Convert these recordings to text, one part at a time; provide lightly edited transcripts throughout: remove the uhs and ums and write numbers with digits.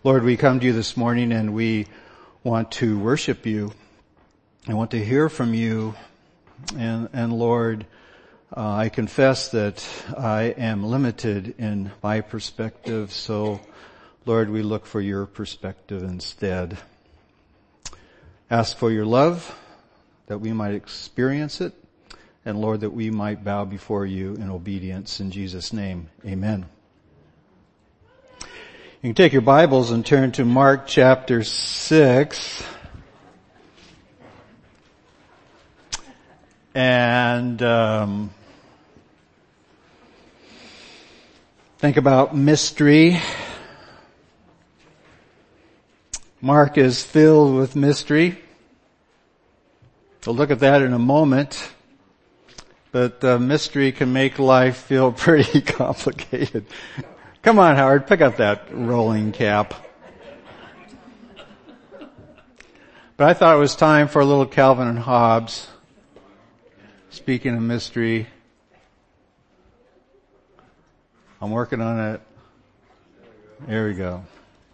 Lord, we come to you this morning and we want to worship you. I want to hear from you. And Lord, I confess that I am limited in my perspective. So Lord, we look for your perspective instead. Ask for your love, that we might experience it. And Lord, that we might bow before you in obedience. In Jesus' name, amen. You can take your Bibles and turn to Mark chapter 6. And think about mystery. Mark is filled with mystery. We'll look at that in a moment. But mystery can make life feel pretty complicated. Come on, Howard, pick up that rolling cap. But I thought it was time for a little Calvin and Hobbes. Speaking of mystery, I'm working on it. There we go.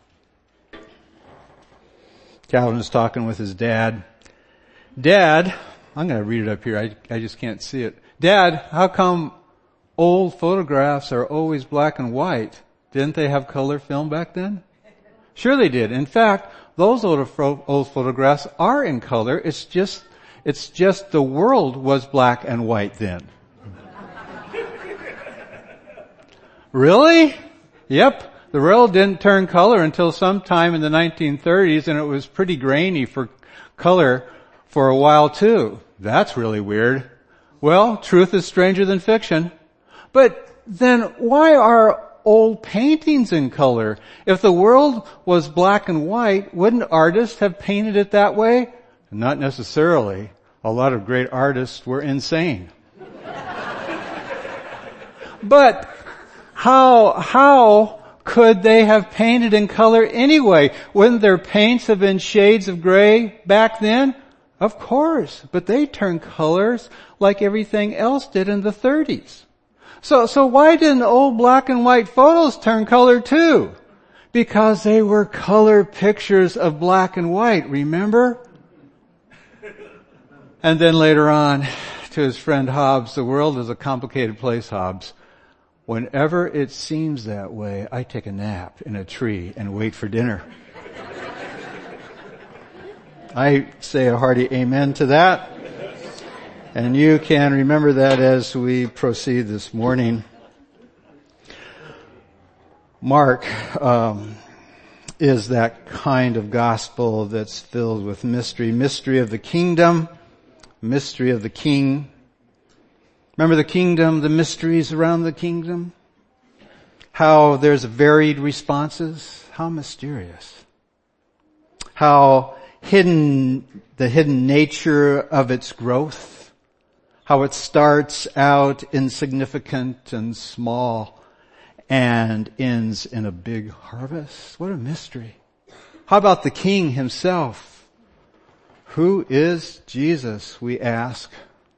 Calvin is talking with his dad. Dad, I'm going to read it up here. I just can't see it. Dad, how come old photographs are always black and white? Didn't they have color film back then? Sure they did. In fact, those old photographs are in color. It's just the world was black and white then. Really? Yep. The world didn't turn color until sometime in the 1930s, and it was pretty grainy for color for a while too. That's really weird. Well, truth is stranger than fiction. But then why are old paintings in color? If the world was black and white, wouldn't artists have painted it that way? Not necessarily. A lot of great artists were insane. But how could they have painted in color anyway? Wouldn't their paints have been shades of gray back then? Of course, but they turned colors like everything else did in the 30s. So why didn't old black and white photos turn color too? Because they were color pictures of black and white, remember? And then later on, to his friend Hobbes, the world is a complicated place, Hobbes. Whenever it seems that way, I take a nap in a tree and wait for dinner. I say a hearty amen to that. And you can remember that as we proceed this morning. Mark is that kind of gospel that's filled with mystery. Mystery of the kingdom, mystery of the king. Remember the kingdom, the mysteries around the kingdom? How there's varied responses. How mysterious. How the hidden nature of its growth. How it starts out insignificant and small and ends in a big harvest. What a mystery. How about the King himself? Who is Jesus, we ask?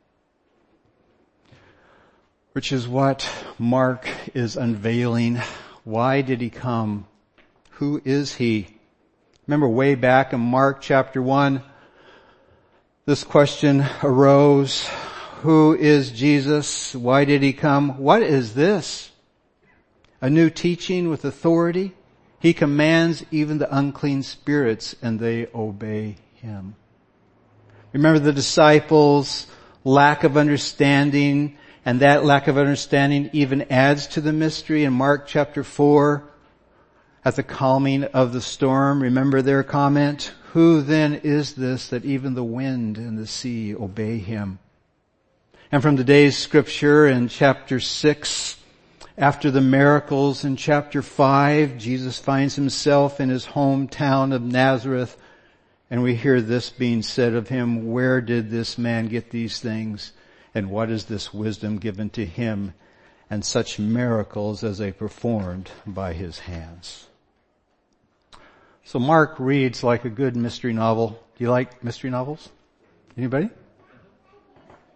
Which is what Mark is unveiling. Why did he come? Who is he? Remember way back in Mark chapter 1, this question arose. Who is Jesus? Why did he come? What is this? A new teaching with authority? He commands even the unclean spirits and they obey him. Remember the disciples' lack of understanding, and that lack of understanding even adds to the mystery in Mark chapter 4. At the calming of the storm, remember their comment? Who then is this that even the wind and the sea obey him? And from today's scripture in chapter 6, after the miracles in chapter 5, Jesus finds himself in his hometown of Nazareth, and we hear this being said of him, where did this man get these things? And what is this wisdom given to him? And such miracles as they performed by his hands. So Mark reads like a good mystery novel. Do you like mystery novels? Anybody?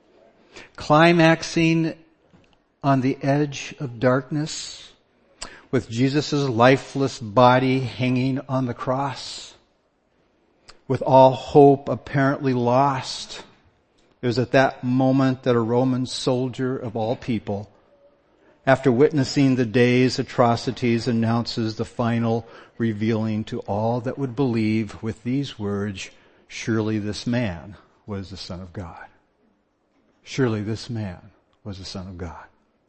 Climaxing on the edge of darkness, with Jesus' lifeless body hanging on the cross, with all hope apparently lost. It was at that moment that a Roman soldier of all people, after witnessing the day's atrocities, announces the final revealing to all that would believe with these words, "Surely this man was the Son of God." Surely this man was the Son of God.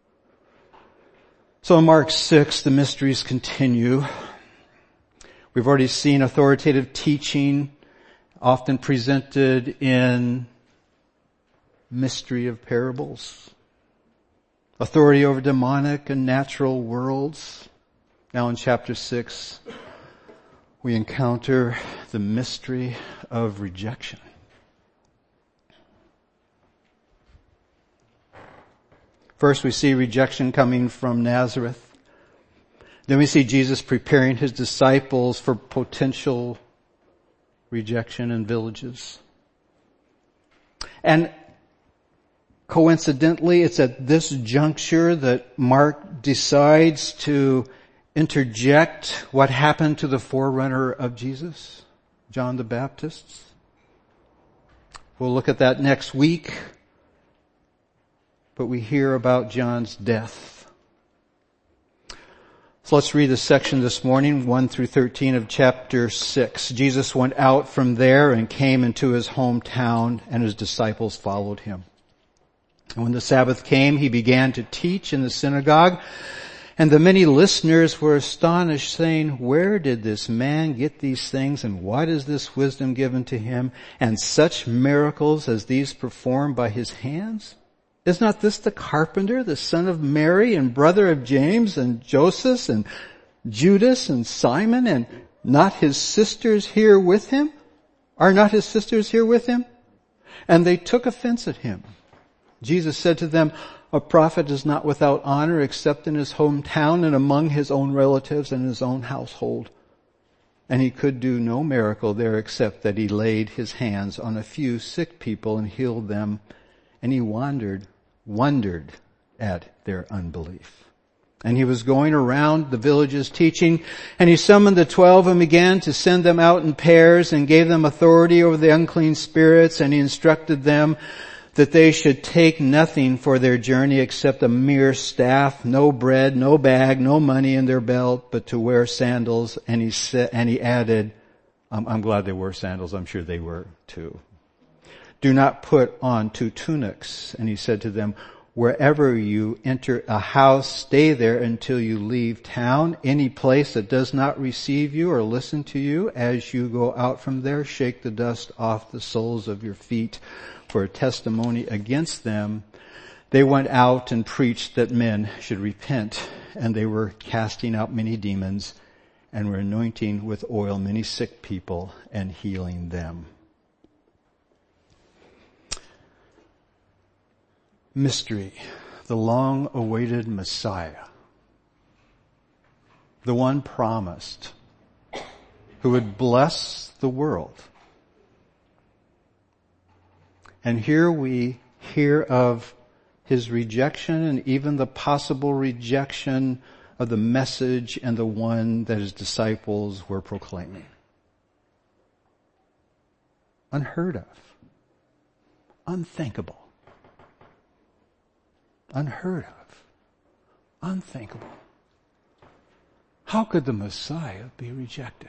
So in Mark 6, the mysteries continue. We've already seen authoritative teaching, often presented in mystery of parables. Authority over demonic and natural worlds. Now in chapter 6, we encounter the mystery of rejection. First we see rejection coming from Nazareth. Then we see Jesus preparing his disciples for potential rejection in villages. And coincidentally, it's at this juncture that Mark decides to interject what happened to the forerunner of Jesus, John the Baptist. We'll look at that next week. But we hear about John's death. So let's read the section this morning, 1 through 13 of chapter 6. Jesus went out from there and came into his hometown, and his disciples followed him. And when the Sabbath came, he began to teach in the synagogue, and the many listeners were astonished, saying, "Where did this man get these things, and what is this wisdom given to him, and such miracles as these performed by his hands? Is not this the carpenter, the son of Mary, and brother of James, and Joseph, and Judas, and Simon, and not his sisters here with him? Are not his sisters here with him?" And they took offense at him. Jesus said to them, "A prophet is not without honor except in his hometown and among his own relatives and his own household." And he could do no miracle there except that he laid his hands on a few sick people and healed them. And he wondered at their unbelief. And he was going around the villages teaching, and he summoned the 12 and began to send them out in pairs and gave them authority over the unclean spirits, and he instructed them that they should take nothing for their journey except a mere staff, no bread, no bag, no money in their belt, but to wear sandals. And he added, I'm glad they wore sandals, I'm sure they were too. "Do not put on 2 tunics. And he said to them, wherever you enter a house, stay there until you leave town. Any place that does not receive you or listen to you, as you go out from there, shake the dust off the soles of your feet for a testimony against them." They went out and preached that men should repent, and they were casting out many demons and were anointing with oil many sick people and healing them. Mystery, the long-awaited Messiah, the one promised, who would bless the world. And here we hear of his rejection and even the possible rejection of the message and the one that his disciples were proclaiming. Unheard of. Unthinkable. Unheard of. Unthinkable. How could the Messiah be rejected?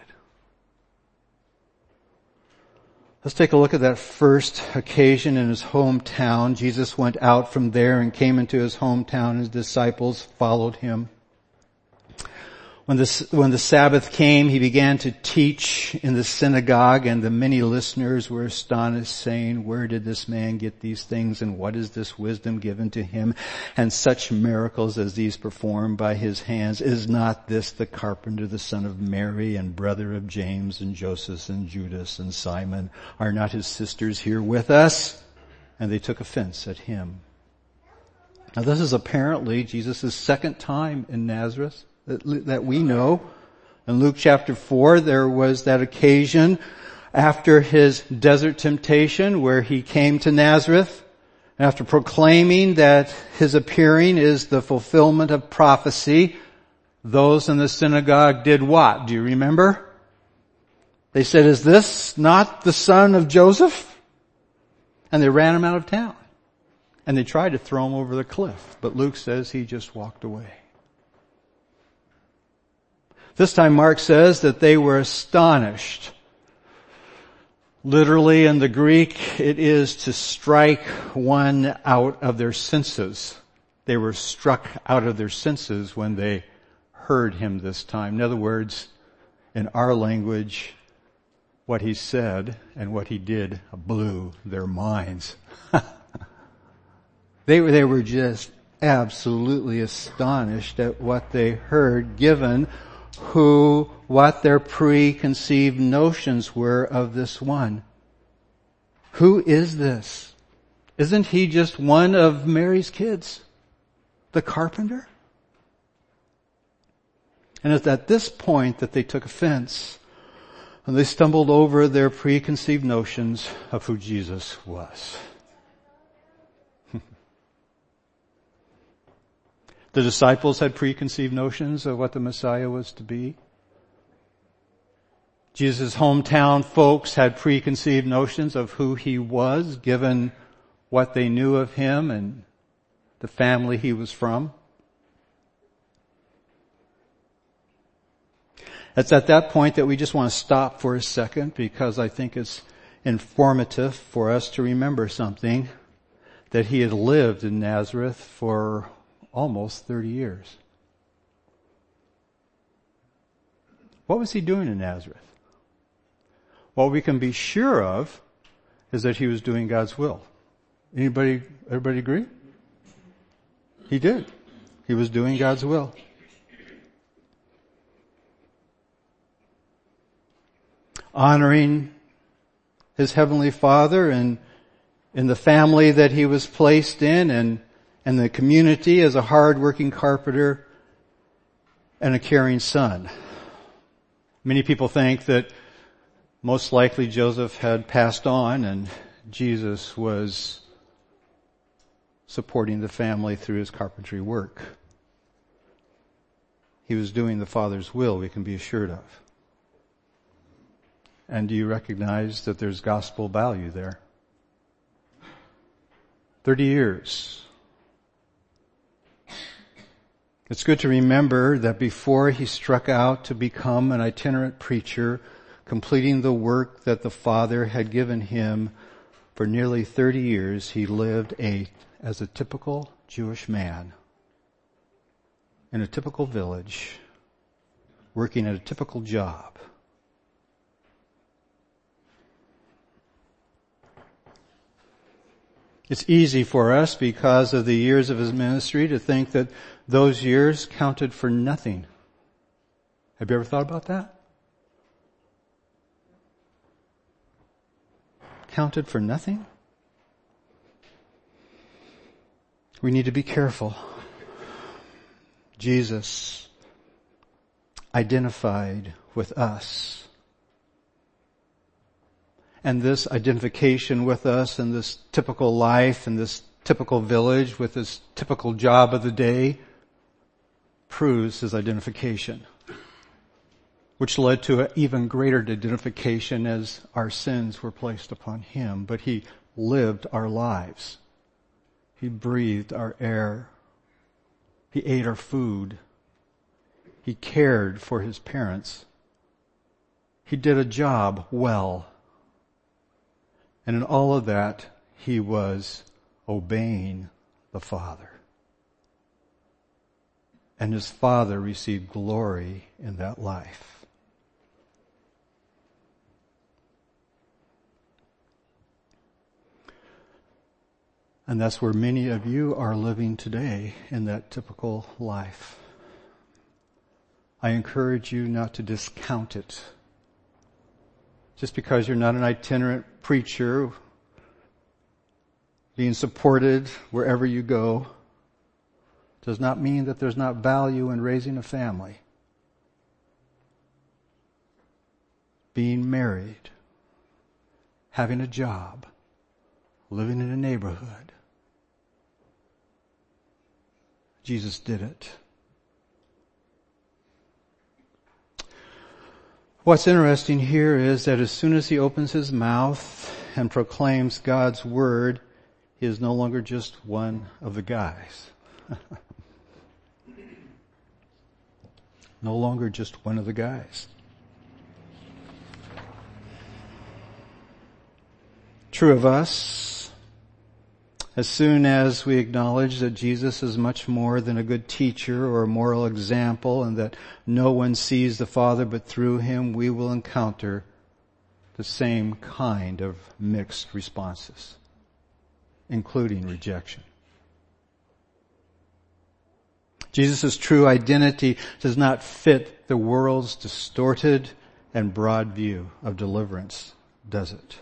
Let's take a look at that first occasion in his hometown. Jesus went out from there and came into his hometown. His disciples followed him. When the Sabbath came, he began to teach in the synagogue, and the many listeners were astonished, saying, "Where did this man get these things, and what is this wisdom given to him, and such miracles as these performed by his hands? Is not this the carpenter, the son of Mary, and brother of James, and Joseph, and Judas, and Simon? Are not his sisters here with us?" And they took offense at him. Now this is apparently Jesus' second time in Nazareth that we know. In Luke chapter 4, there was that occasion after his desert temptation where he came to Nazareth. After proclaiming that his appearing is the fulfillment of prophecy, those in the synagogue did what? Do you remember? They said, "Is this not the son of Joseph?" And they ran him out of town. And they tried to throw him over the cliff. But Luke says he just walked away. This time Mark says that they were astonished. Literally in the Greek, it is to strike one out of their senses. They were struck out of their senses when they heard him this time. In other words, in our language, what he said and what he did blew their minds. They were just absolutely astonished at what they heard, given what their preconceived notions were of this one. Who is this? Isn't he just one of Mary's kids? The carpenter? And it's at this point that they took offense, and they stumbled over their preconceived notions of who Jesus was. The disciples had preconceived notions of what the Messiah was to be. Jesus' hometown folks had preconceived notions of who he was, given what they knew of him and the family he was from. It's at that point that we just want to stop for a second, because I think it's informative for us to remember something, that he had lived in Nazareth for almost 30 years. What was he doing in Nazareth? What we can be sure of is that he was doing God's will. Everybody agree? He did. He was doing God's will. Honoring his heavenly Father and in the family that he was placed in, and the community as a hard-working carpenter and a caring son. Many people think that most likely Joseph had passed on and Jesus was supporting the family through his carpentry work. He was doing the Father's will, we can be assured of. And do you recognize that there's gospel value there? 30 years. It's good to remember that before he struck out to become an itinerant preacher, completing the work that the Father had given him, for nearly 30 years he lived as a typical Jewish man in a typical village, working at a typical job. It's easy for us, because of the years of his ministry, to think that those years counted for nothing. Have you ever thought about that? Counted for nothing? We need to be careful. Jesus identified with us. And this identification with us in this typical life, in this typical village, with this typical job of the day, proves his identification, which led to an even greater identification as our sins were placed upon him. But he lived our lives. He breathed our air. He ate our food. He cared for his parents. He did a job well. And in all of that, he was obeying the Father. And his Father received glory in that life. And that's where many of you are living today, in that typical life. I encourage you not to discount it. Just because you're not an itinerant preacher being supported wherever you go does not mean that there's not value in raising a family, being married, having a job, living in a neighborhood. Jesus did it. What's interesting here is that as soon as he opens his mouth and proclaims God's word, he is no longer just one of the guys. No longer just one of the guys. True of us, as soon as we acknowledge that Jesus is much more than a good teacher or a moral example and that no one sees the Father but through him, we will encounter the same kind of mixed responses, including rejection. Jesus' true identity does not fit the world's distorted and broad view of deliverance, does it?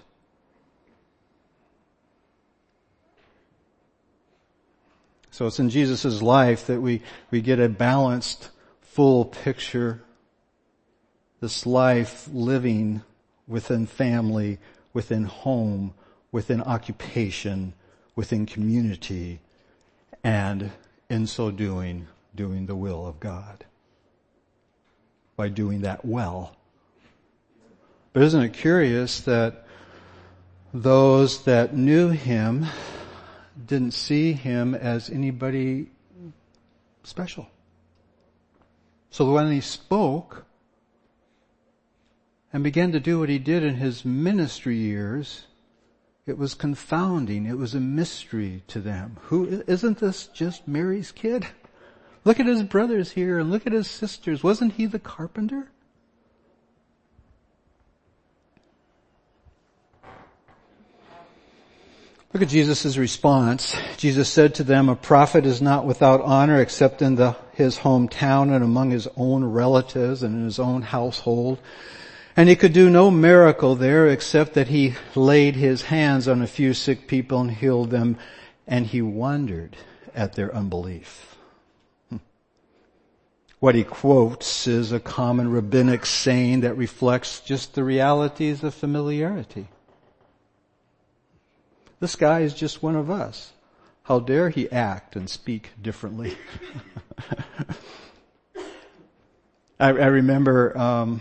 So it's in Jesus' life that we get a balanced, full picture. This life living within family, within home, within occupation, within community, and in so doing the will of God. By doing that well. But isn't it curious that those that knew him didn't see him as anybody special? So when he spoke and began to do what he did in his ministry years, it was confounding. It was a mystery to them. Isn't this just Mary's kid? Look at his brothers here and look at his sisters. Wasn't he the carpenter? Look at Jesus' response. Jesus said to them, "A prophet is not without honor except in his hometown and among his own relatives and in his own household." And he could do no miracle there except that he laid his hands on a few sick people and healed them, and he wondered at their unbelief. What he quotes is a common rabbinic saying that reflects just the realities of familiarity. This guy is just one of us. How dare he act and speak differently? I remember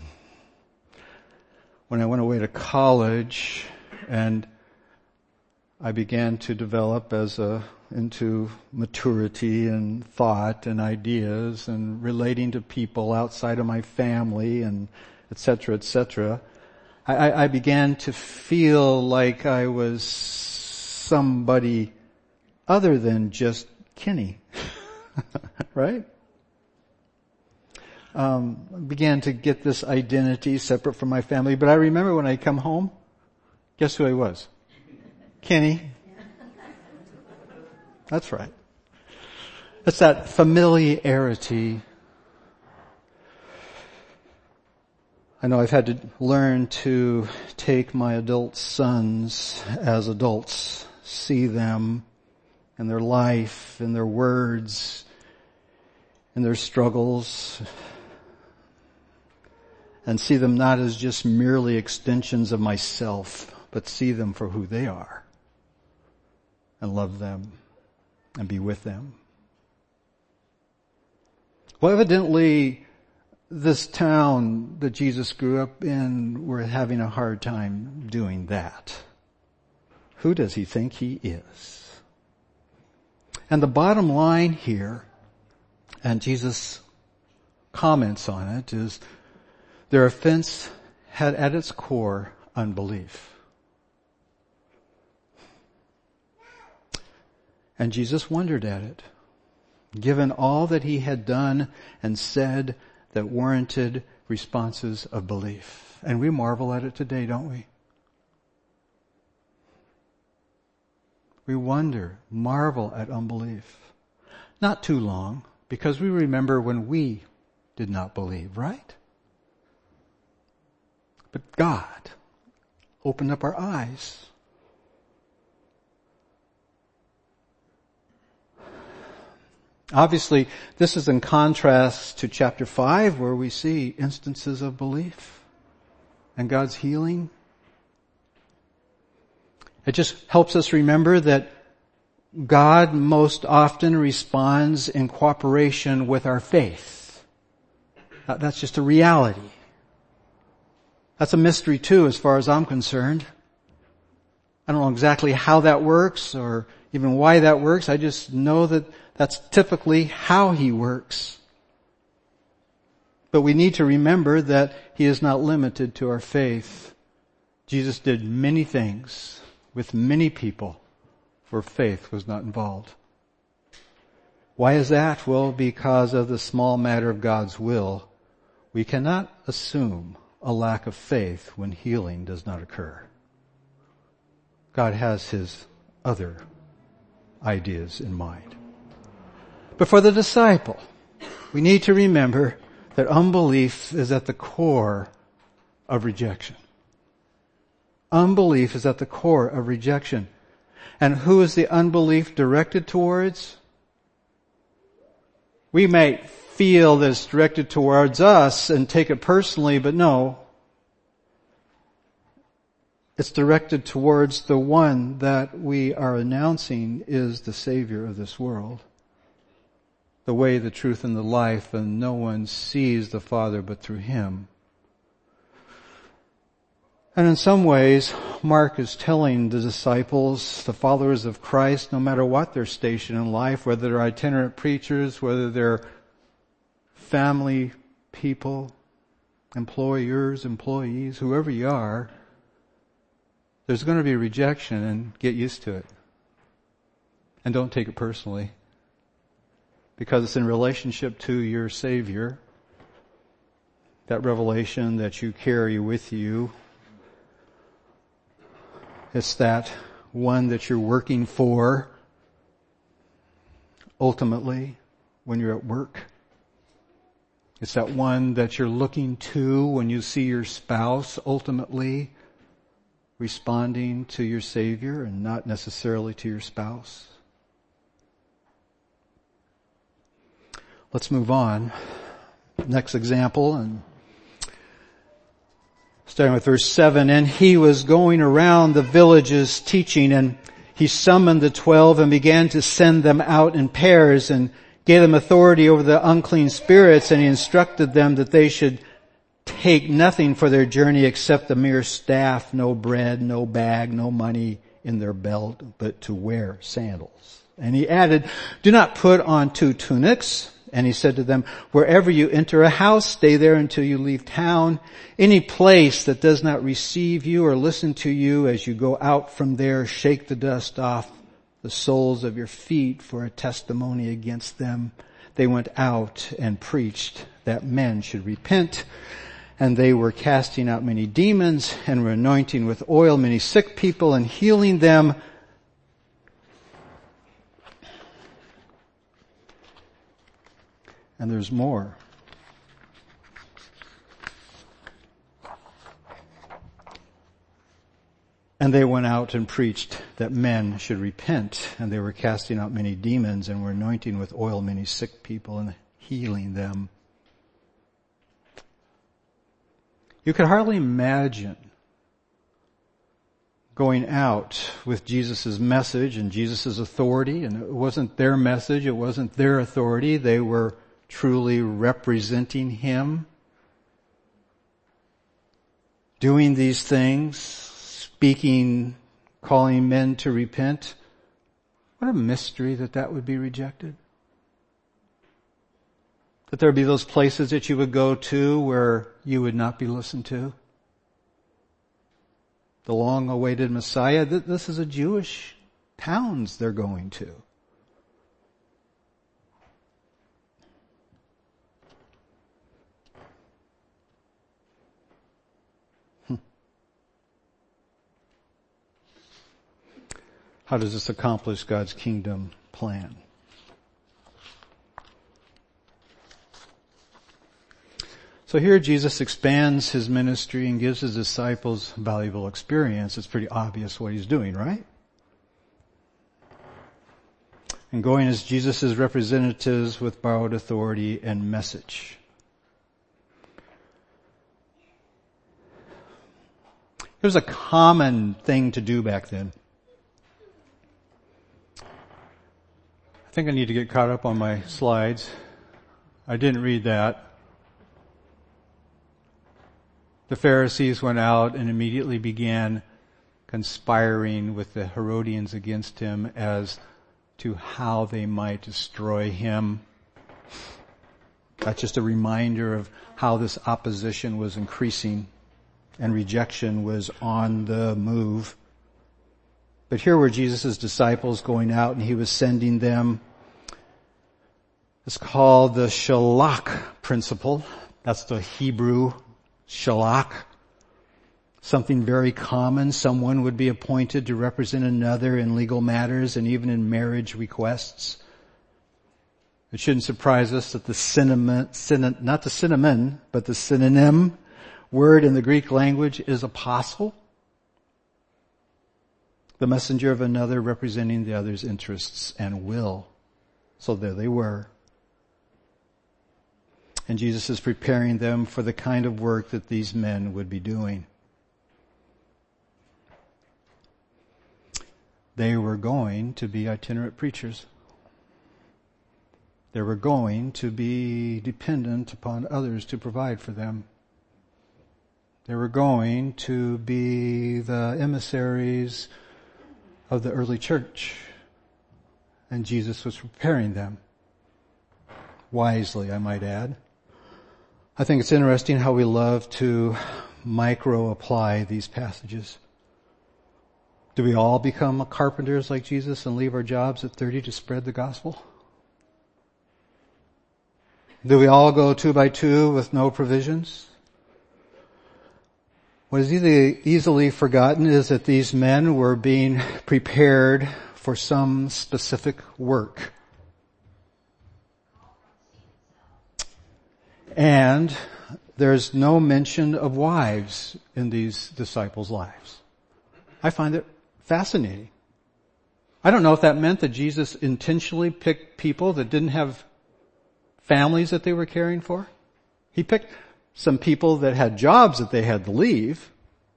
when I went away to college and I began to develop into maturity and thought and ideas and relating to people outside of my family and et cetera, I began to feel like I was somebody other than just Kenny. Right? Began to get this identity separate from my family. But I remember when I come home, guess who I was? Kenny. That's right. It's that familiarity. I know I've had to learn to take my adult sons as adults, see them and their life and their words and their struggles, and see them not as just merely extensions of myself, but see them for who they are and love them and be with them. Well, evidently, this town that Jesus grew up in, we're having a hard time doing that. Who does he think he is? And the bottom line here, and Jesus comments on it, is their offense had at its core unbelief. And Jesus wondered at it, given all that he had done and said that warranted responses of belief. And we marvel at it today, don't we? We wonder, marvel at unbelief. Not too long, because we remember when we did not believe, right? But God opened up our eyes. Obviously, this is in contrast to chapter 5, where we see instances of belief and God's healing. It just helps us remember that God most often responds in cooperation with our faith. That's just a reality. That's a mystery too, as far as I'm concerned. I don't know exactly how that works or even why that works. I just know that that's typically how He works. But we need to remember that He is not limited to our faith. Jesus did many things with many people where faith was not involved. Why is that? Well, because of the small matter of God's will. We cannot assume a lack of faith when healing does not occur. God has His other ideas in mind. But for the disciple, we need to remember that unbelief is at the core of rejection. Unbelief is at the core of rejection. And who is the unbelief directed towards? We might feel that it's directed towards us and take it personally, but no. It's directed towards the one that we are announcing is the Savior of this world. The way, the truth, and the life, and no one sees the Father but through Him. And in some ways, Mark is telling the disciples, the followers of Christ, no matter what their station in life, whether they're itinerant preachers, whether they're family people, employers, employees, whoever you are, there's going to be rejection, and get used to it. And don't take it personally. Because it's in relationship to your Savior, that revelation that you carry with you. It's that one that you're working for ultimately when you're at work. It's that one that you're looking to when you see your spouse ultimately responding to your Savior and not necessarily to your spouse. Let's move on. Next example, and starting with verse 7, and He was going around the villages teaching, and He summoned the 12 and began to send them out in pairs and gave them authority over the unclean spirits, and He instructed them that they should take nothing for their journey except the mere staff, no bread, no bag, no money in their belt, but to wear sandals. And He added, do not put on 2 tunics. And He said to them, wherever you enter a house, stay there until you leave town. Any place that does not receive you or listen to you as you go out from there, shake the dust off the soles of your feet for a testimony against them. They went out and preached that men should repent. And they were casting out many demons and were anointing with oil many sick people and healing them. And there's more. And they went out and preached that men should repent. And they were casting out many demons and were anointing with oil many sick people and healing them. You could hardly imagine going out with Jesus' message and Jesus' authority. And it wasn't their message. It wasn't their authority. They were truly representing Him, doing these things, speaking, calling men to repent. What a mystery that would be rejected. That there would be those places that you would go to where you would not be listened to. The long-awaited Messiah, this is a Jewish towns they're going to. How does this accomplish God's kingdom plan? So here Jesus expands His ministry and gives His disciples valuable experience. It's pretty obvious what He's doing, right? And going as Jesus' representatives with borrowed authority and message. Here's a common thing to do back then. I think I need to get caught up on my slides. I didn't read that. The Pharisees went out and immediately began conspiring with the Herodians against him as to how they might destroy him. That's just a reminder of how this opposition was increasing and rejection was on the move. But here were Jesus' disciples going out and he was sending them. It's called the Shalach principle. That's the Hebrew Shalach. Something very common. Someone would be appointed to represent another in legal matters and even in marriage requests. It shouldn't surprise us that the synonym word in the Greek language is apostle. The messenger of another representing the other's interests and will. So there they were. And Jesus is preparing them for the kind of work that these men would be doing. They were going to be itinerant preachers. They were going to be dependent upon others to provide for them. They were going to be the emissaries of the early church. And Jesus was preparing them. Wisely, I might add. I think it's interesting how we love to micro-apply these passages. Do we all become carpenters like Jesus and leave our jobs at 30 to spread the gospel? Do we all go 2 by 2 with no provisions? What is easily forgotten is that these men were being prepared for some specific work. And there's no mention of wives in these disciples' lives. I find it fascinating. I don't know if that meant that Jesus intentionally picked people that didn't have families that they were caring for. He picked some people that had jobs that they had to leave.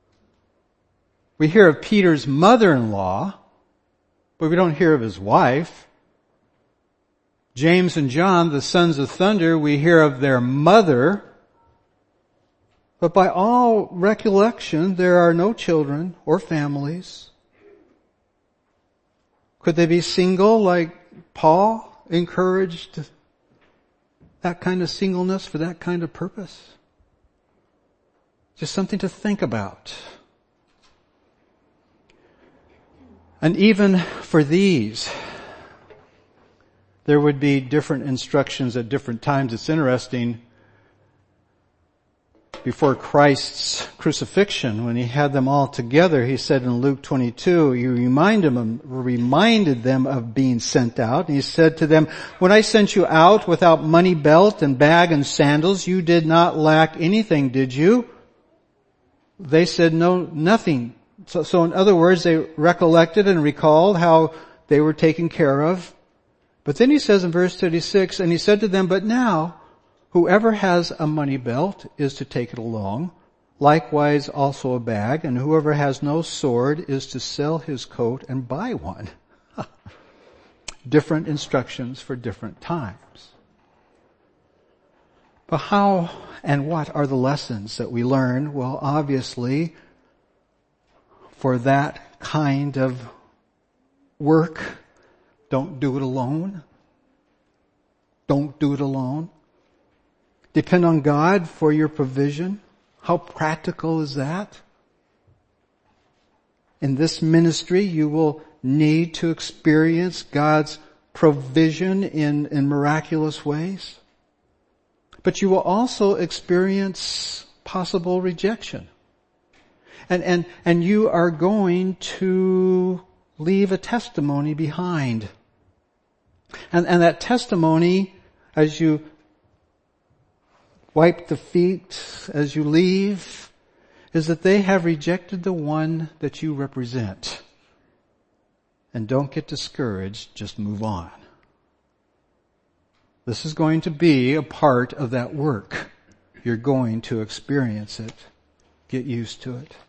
We hear of Peter's mother-in-law, but we don't hear of his wife. James and John, the sons of thunder, we hear of their mother. But by all recollection, there are no children or families. Could they be single like Paul encouraged that kind of singleness for that kind of purpose? Just something to think about. And even for these, there would be different instructions at different times. It's interesting. Before Christ's crucifixion, when he had them all together, he said in Luke 22, he reminded them of being sent out. And he said to them, when I sent you out without money belt and bag and sandals, you did not lack anything, did you? They said, no, nothing. So in other words, they recollected and recalled how they were taken care of. But then he says in verse 36, and he said to them, but now, whoever has a money belt is to take it along, likewise also a bag, and whoever has no sword is to sell his coat and buy one. Different instructions for different times. But how and what are the lessons that we learn? Well, obviously, for that kind of work, don't do it alone. Don't do it alone. Depend on God for your provision. How practical is that? In this ministry, you will need to experience God's provision in miraculous ways. But you will also experience possible rejection. And you are going to leave a testimony behind. And that testimony, as you wipe the feet, as you leave, is that they have rejected the one that you represent. And don't get discouraged, just move on. This is going to be a part of that work. You're going to experience it. Get used to it.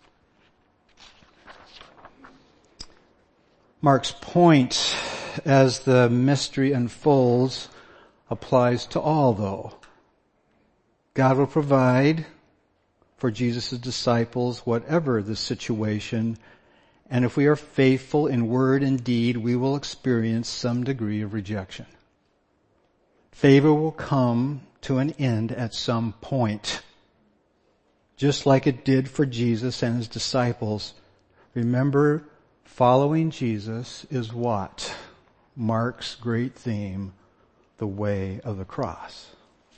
Mark's point as the mystery unfolds applies to all, though. God will provide for Jesus' disciples, whatever the situation. And if we are faithful in word and deed, we will experience some degree of rejection. Favor will come to an end at some point. Just like it did for Jesus and his disciples. Remember, following Jesus is what? Mark's great theme, the way of the cross.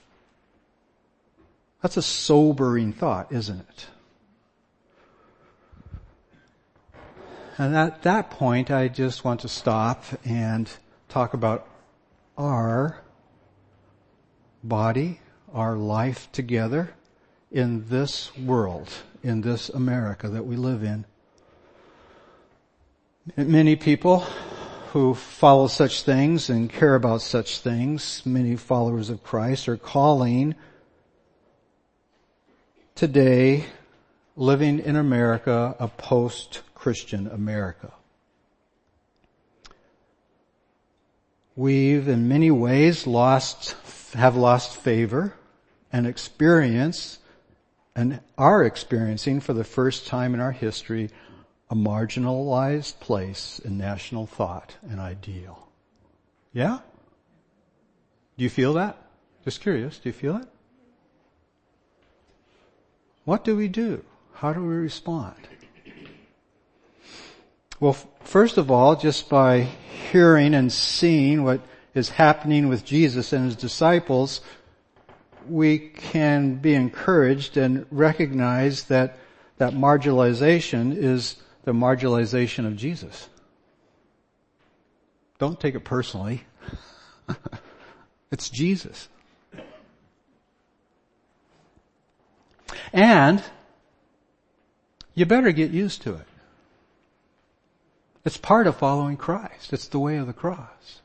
That's a sobering thought, isn't it? And at that point, I just want to stop and talk about our body, our life together in this world, in this America that we live in. Many people who follow such things and care about such things, many followers of Christ, are calling today living in America a post-Christian America. We've in many ways have lost favor and experience and are experiencing for the first time in our history a marginalized place in national thought and ideal. Yeah? Do you feel that? Just curious, do you feel it? What do we do? How do we respond? Well, first of all, just by hearing and seeing what is happening with Jesus and his disciples, we can be encouraged and recognize that marginalization is the marginalization of Jesus. Don't take it personally. It's Jesus. And you better get used to it. It's part of following Christ. It's the way of the cross.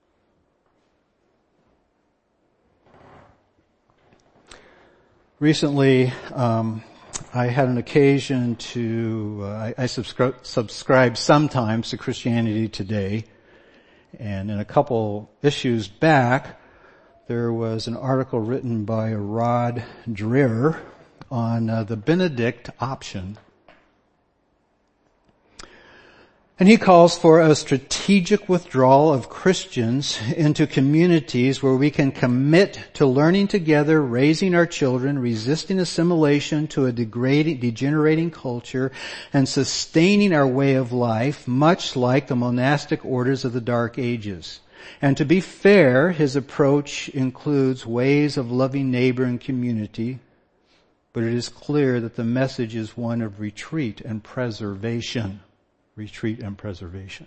Recently, I had an occasion to, I subscribe sometimes to Christianity Today, and in a couple issues back, there was an article written by Rod Dreher on the Benedict option. And he calls for a strategic withdrawal of Christians into communities where we can commit to learning together, raising our children, resisting assimilation to a degenerating culture, and sustaining our way of life, much like the monastic orders of the Dark Ages. And to be fair, his approach includes ways of loving neighbor and community, but it is clear that the message is one of retreat and preservation. Retreat and preservation.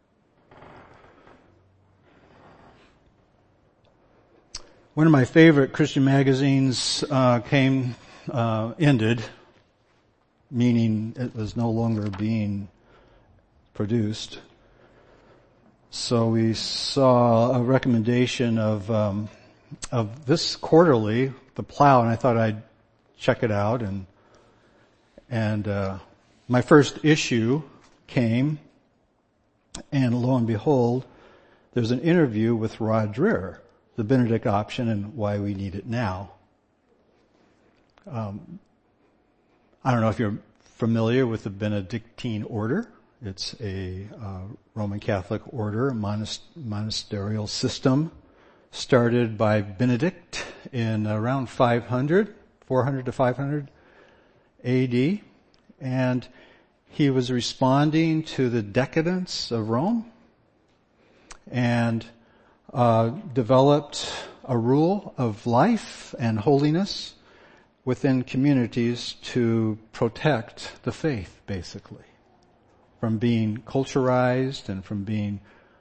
One of my favorite Christian magazines ended, meaning it was no longer being produced. So we saw a recommendation of this quarterly, The Plow, and I thought I'd check it out. And my first issue came, and lo and behold, there's an interview with Rod Dreher, the Benedict option and why we need it now. I don't know if you're familiar with the Benedictine order. It's a Roman Catholic order, a monasterial system started by Benedict in around 400 to 500 AD, and he was responding to the decadence of Rome and developed a rule of life and holiness within communities to protect the faith, basically, from being culturized and from being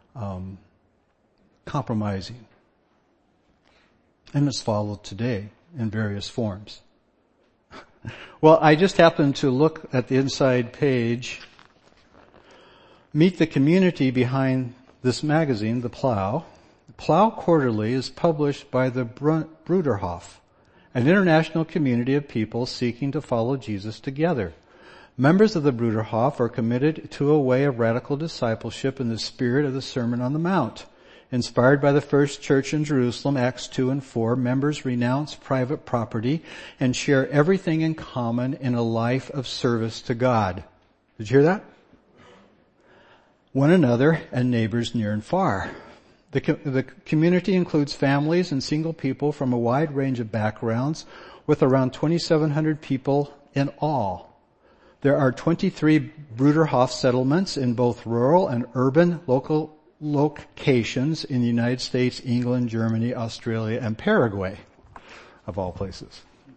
compromising. And it's followed today in various forms. Well, I just happened to look at the inside page, meet the community behind this magazine, The Plow. The Plow Quarterly is published by the Bruderhof, an international community of people seeking to follow Jesus together. Members of the Bruderhof are committed to a way of radical discipleship in the spirit of the Sermon on the Mount. Inspired by the first church in Jerusalem, Acts 2 and 4, members renounce private property and share everything in common in a life of service to God. Did you hear that? One another and neighbors near and far. The community includes families and single people from a wide range of backgrounds, with around 2,700 people in all. There are 23 Bruderhof settlements in both rural and urban locations in the United States, England, Germany, Australia, and Paraguay, of all places.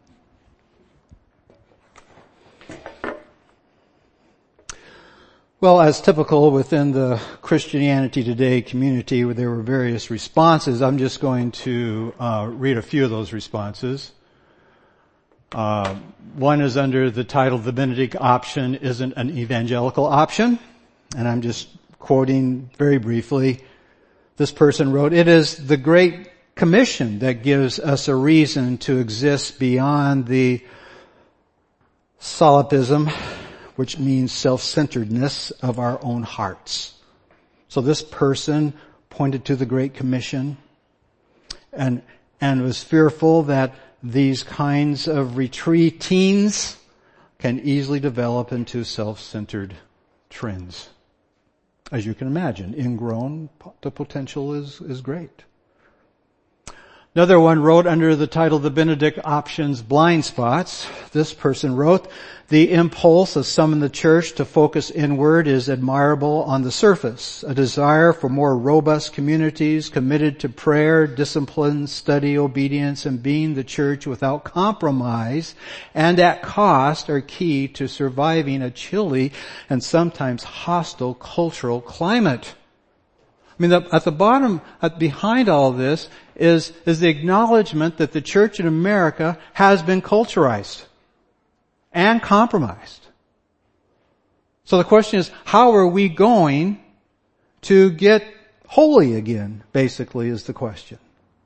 Well, as typical within the Christianity Today community, where there were various responses, I'm just going to read a few of those responses. One is under the title, "The Benedict Option Isn't an Evangelical Option," and I'm just quoting very briefly. This person wrote, "It is the Great Commission that gives us a reason to exist beyond the solipsism, which means self-centeredness of our own hearts." So this person pointed to the Great Commission and was fearful that these kinds of retreatings can easily develop into self-centered trends. As you can imagine, ingrown, the potential is great. Another one wrote under the title, "The Benedict Option's Blind Spots." This person wrote, "The impulse of some in the church to focus inward is admirable on the surface. A desire for more robust communities committed to prayer, discipline, study, obedience, and being the church without compromise and at cost are key to surviving a chilly and sometimes hostile cultural climate." I mean, at the bottom, behind all this is the acknowledgement that the church in America has been culturized and compromised. So the question is, how are we going to get holy again, basically, is the question.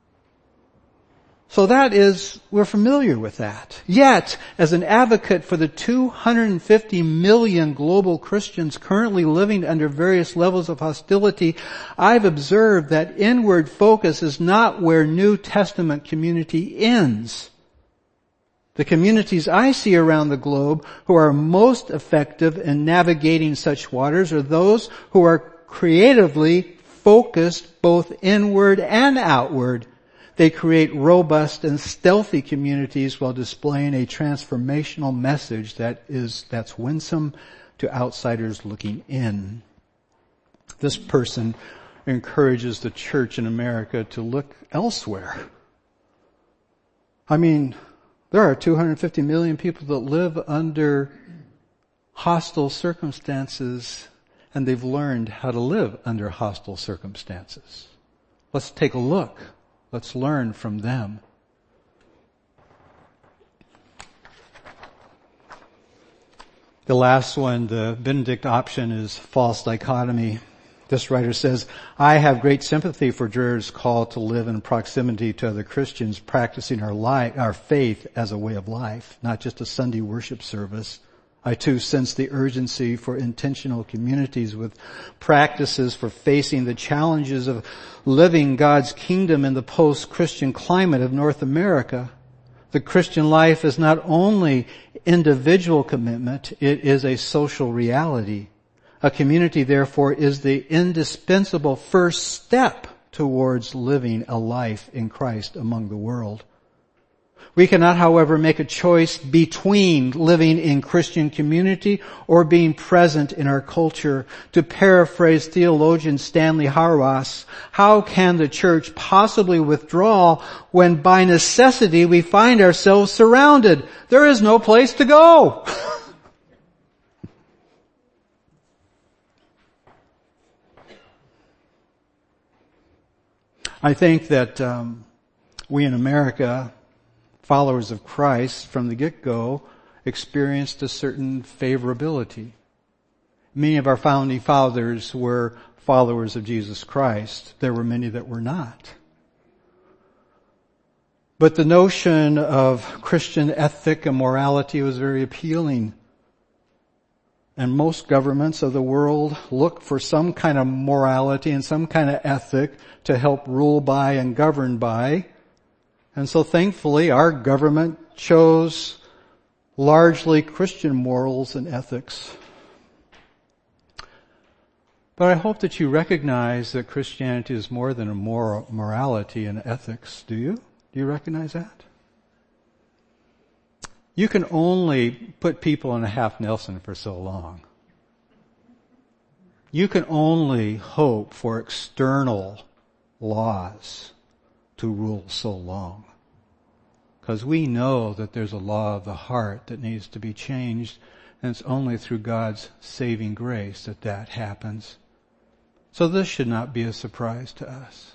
So we're familiar with that. Yet, as an advocate for the 250 million global Christians currently living under various levels of hostility, I've observed that inward focus is not where New Testament community ends. The communities I see around the globe who are most effective in navigating such waters are those who are creatively focused both inward and outward. They create robust and stealthy communities while displaying a transformational message that's winsome to outsiders looking in. This person encourages the church in America to look elsewhere. I mean, there are 250 million people that live under hostile circumstances, and they've learned how to live under hostile circumstances. Let's take a look. Let's learn from them. The last one, the Benedict option, is false dichotomy. This writer says, "I have great sympathy for Dreher's call to live in proximity to other Christians, practicing our faith as a way of life, not just a Sunday worship service. I too sense the urgency for intentional communities with practices for facing the challenges of living God's kingdom in the post-Christian climate of North America. The Christian life is not only individual commitment, it is a social reality. A community, therefore, is the indispensable first step towards living a life in Christ among the world. We cannot, however, make a choice between living in Christian community or being present in our culture. To paraphrase theologian Stanley Hauerwas, how can the church possibly withdraw when by necessity we find ourselves surrounded? There is no place to go." I think that we in America, followers of Christ, from the get-go, experienced a certain favorability. Many of our founding fathers were followers of Jesus Christ. There were many that were not. But the notion of Christian ethic and morality was very appealing. and most governments of the world look for some kind of morality and some kind of ethic to help rule by and govern by. And so thankfully our government chose largely Christian morals and ethics. But I hope that you recognize that Christianity is more than a morality and ethics. Do you? Do you recognize that? You can only put people in a half Nelson for so long. You can only hope for external laws to rule so long. Because we know that there's a law of the heart that needs to be changed, and it's only through God's saving grace that that happens. So this should not be a surprise to us.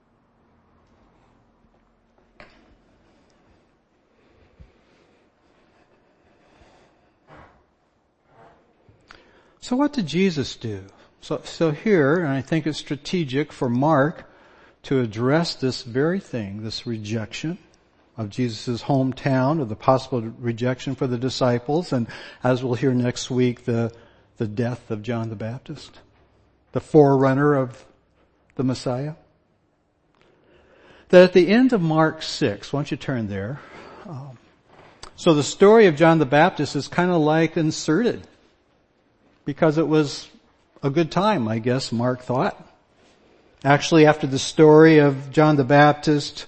So what did Jesus do? So here, and I think it's strategic for Mark to address this very thing, this rejection of Jesus' hometown, of the possible rejection for the disciples, and as we'll hear next week, the death of John the Baptist, the forerunner of the Messiah. That at the end of Mark 6, why don't you turn there? So the story of John the Baptist is kind of like inserted, because it was a good time, I guess, Mark thought. Actually, after the story of John the Baptist,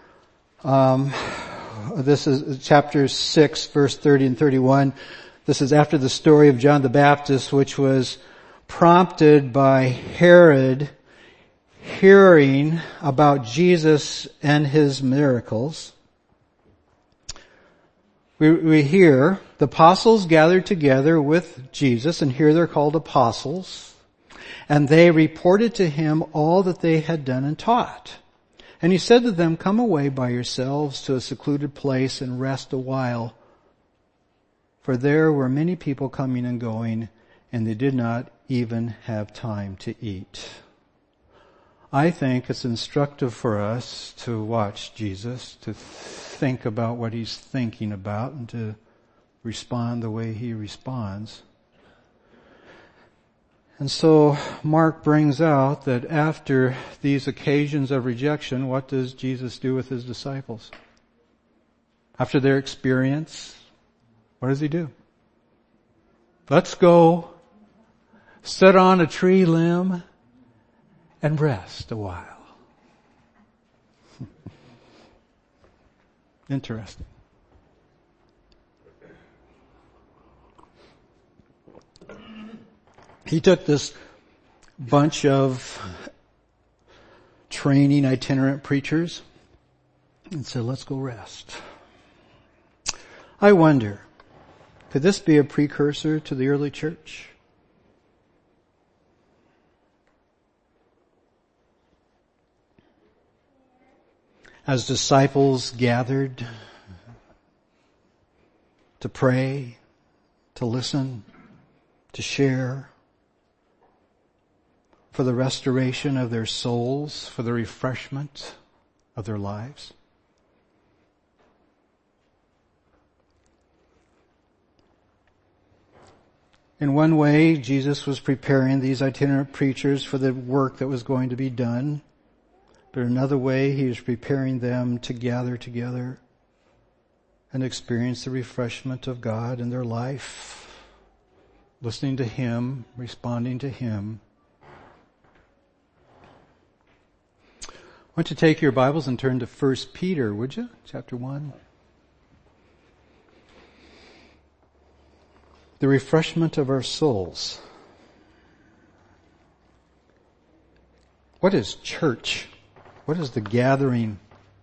this is chapter 6, verse 30 and 31. This is after the story of John the Baptist, which was prompted by Herod hearing about Jesus and his miracles. We hear the apostles gathered together with Jesus, and here they're called apostles, and they reported to him all that they had done and taught. And he said to them, "Come away by yourselves to a secluded place and rest a while." For there were many people coming and going, and they did not even have time to eat. I think it's instructive for us to watch Jesus, to think about what he's thinking about, and to respond the way he responds. And so Mark brings out that after these occasions of rejection, what does Jesus do with his disciples? After their experience, what does he do? Let's go sit on a tree limb and rest a while. Interesting. He took this bunch of training itinerant preachers and said, "Let's go rest." I wonder, could this be a precursor to the early church? As disciples gathered to pray, to listen, to share, for the restoration of their souls, for the refreshment of their lives. In one way, Jesus was preparing these itinerant preachers for the work that was going to be done. But in another way, he was preparing them to gather together and experience the refreshment of God in their life, listening to him, responding to him. I want you to take your Bibles and turn to 1 Peter, would you? Chapter 1. The refreshment of our souls. What is church? What is the gathering?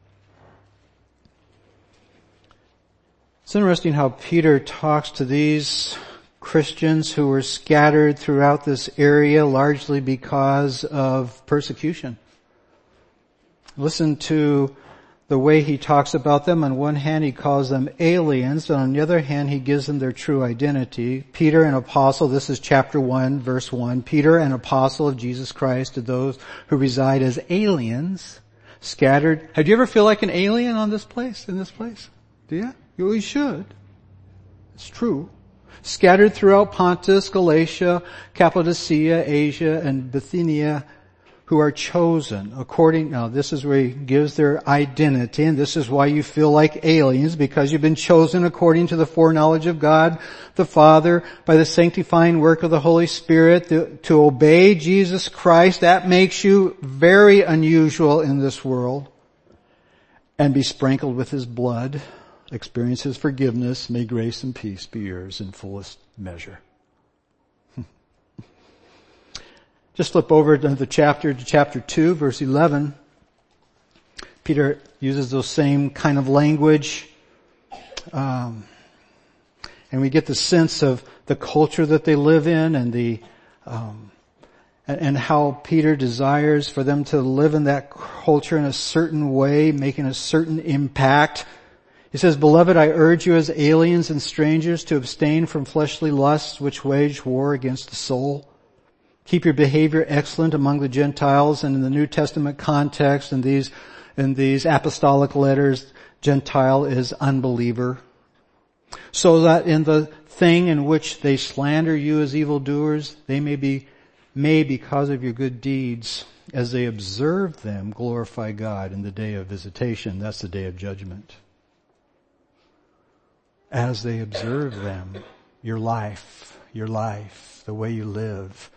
It's interesting how Peter talks to these Christians who were scattered throughout this area largely because of persecution. Listen to the way he talks about them. On one hand, he calls them aliens, and on the other hand, he gives them their true identity. Peter, an apostle, this is chapter 1, verse 1. Peter, an apostle of Jesus Christ, to those who reside as aliens, scattered. Have you ever feel like an alien in this place? Do you? You should. It's true. scattered throughout Pontus, Galatia, Cappadocia, Asia, and Bithynia, who are chosen according, now this is where he gives their identity, and this is why you feel like aliens, because you've been chosen according to the foreknowledge of God the Father by the sanctifying work of the Holy Spirit to obey Jesus Christ. That makes you very unusual in this world. And be sprinkled with His blood, experience His forgiveness. May grace and peace be yours in fullest measure. Just flip over to the chapter 2, verse 11. Peter uses those same kind of language. And we get the sense of the culture that they live in and and how Peter desires for them to live in that culture in a certain way, making a certain impact. He says, "Beloved, I urge you as aliens and strangers to abstain from fleshly lusts which wage war against the soul. Keep your behavior excellent among the Gentiles." And in the New Testament context, in these apostolic letters, Gentile is unbeliever. "So that in the thing in which they slander you as evildoers, they may because of your good deeds, as they observe them, glorify God in the day of visitation." That's the day of judgment. As they observe them, your life, the way you live.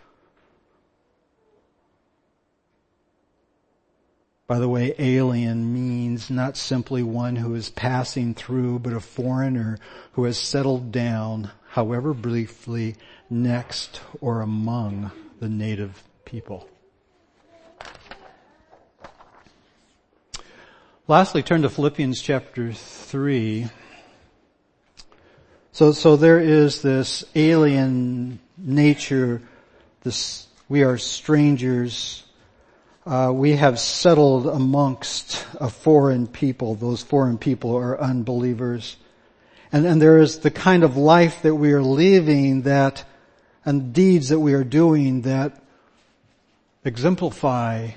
By the way, alien means not simply one who is passing through, but a foreigner who has settled down, however briefly, next or among the native people. Lastly, turn to Philippians chapter 3. So there is this alien nature, we are strangers. We have settled amongst a foreign people. Those foreign people are unbelievers. And there is the kind of life that we are living and deeds that we are doing that exemplify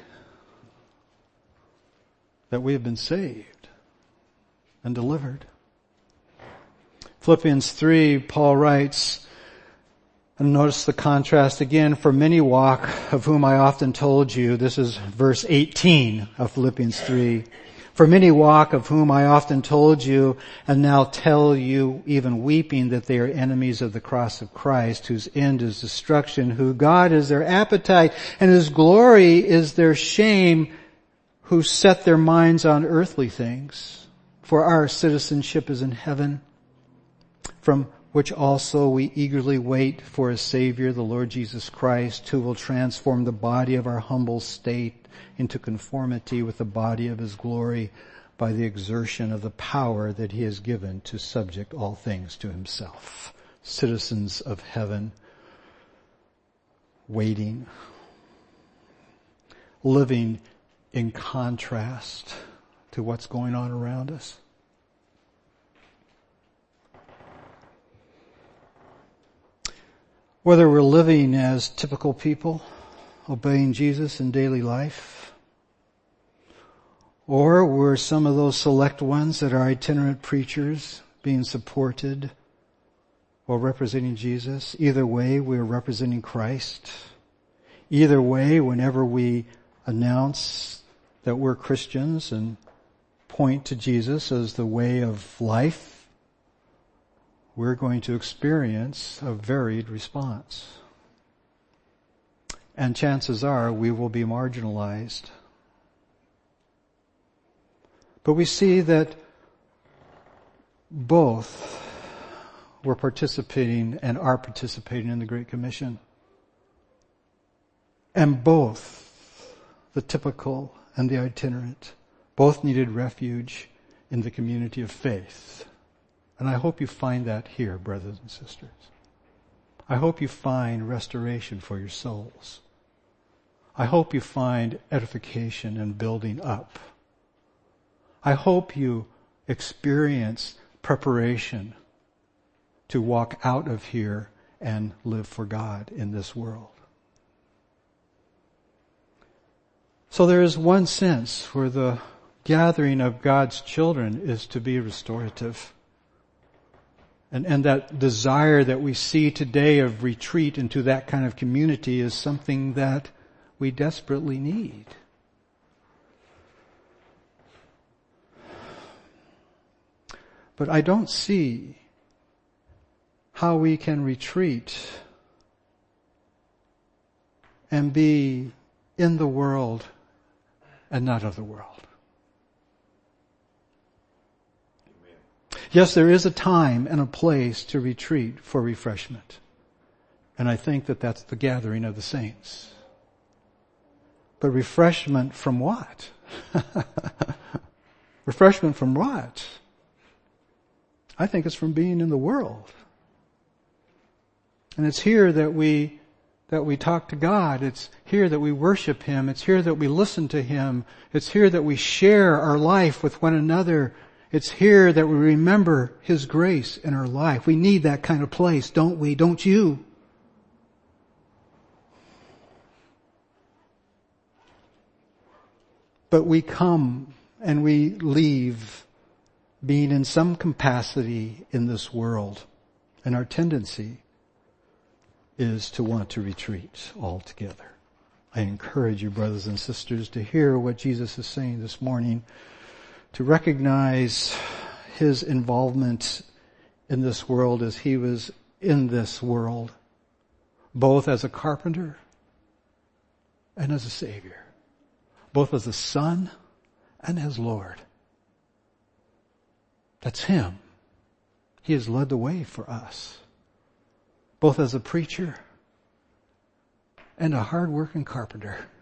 that we have been saved and delivered. Philippians 3, Paul writes, and notice the contrast again, "For many walk, of whom I often told you," this is verse 18 of Philippians 3, "For many walk, of whom I often told you, and now tell you, even weeping, that they are enemies of the cross of Christ, whose end is destruction, who God is their appetite, and whose glory is their shame, who set their minds on earthly things. For our citizenship is in heaven, from which also we eagerly wait for a Savior, the Lord Jesus Christ, who will transform the body of our humble state into conformity with the body of His glory by the exertion of the power that He has given to subject all things to Himself." Citizens of heaven, waiting, living in contrast to what's going on around us. Whether we're living as typical people, obeying Jesus in daily life, or we're some of those select ones that are itinerant preachers being supported while representing Jesus, either way we're representing Christ. Either way, whenever we announce that we're Christians and point to Jesus as the way of life, we're going to experience a varied response. And chances are we will be marginalized. But we see that both were participating and are participating in the Great Commission. And both, the typical and the itinerant, both needed refuge in the community of faith. And I hope you find that here, brothers and sisters. I hope you find restoration for your souls. I hope you find edification and building up. I hope you experience preparation to walk out of here and live for God in this world. So there is one sense where the gathering of God's children is to be restorative. And that desire that we see today of retreat into that kind of community is something that we desperately need. But I don't see how we can retreat and be in the world and not of the world. Yes, there is a time and a place to retreat for refreshment. And I think that that's the gathering of the saints. But refreshment from what? Refreshment from what? I think it's from being in the world. And it's here that we talk to God. It's here that we worship Him. It's here that we listen to Him. It's here that we share our life with one another. It's here that we remember His grace in our life. We need that kind of place, don't we? Don't you? But we come and we leave being in some capacity in this world. And our tendency is to want to retreat altogether. I encourage you, brothers and sisters, to hear what Jesus is saying this morning, to recognize His involvement in this world as He was in this world, both as a carpenter and as a Savior, both as a Son and as Lord. That's Him. He has led the way for us, both as a preacher and a hard-working carpenter.